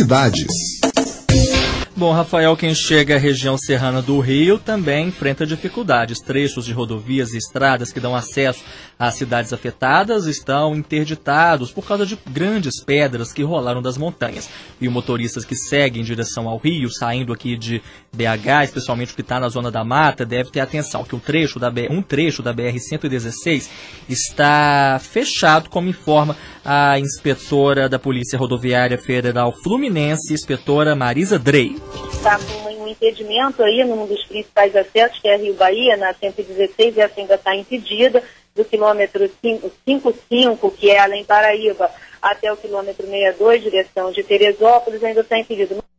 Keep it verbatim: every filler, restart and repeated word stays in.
cidades. Bom, Rafael, quem chega à região serrana do Rio também enfrenta dificuldades. Trechos de rodovias e estradas que dão acesso às cidades afetadas estão interditados por causa de grandes pedras que rolaram das montanhas. E os motoristas que seguem em direção ao Rio, saindo aqui de B H, especialmente o que está na zona da mata, deve ter atenção que um trecho da, B... um trecho da B R cento e dezesseis está fechado, como informa a inspetora da Polícia Rodoviária Federal Fluminense, inspetora Marisa Drey. Está com um impedimento aí num dos principais acessos, que é Rio Bahia, na cento e dezesseis, e essa ainda está impedida, do quilômetro cinquenta e cinco, que é Além Paraíba, até o quilômetro sessenta e dois, direção de Teresópolis, ainda está impedido.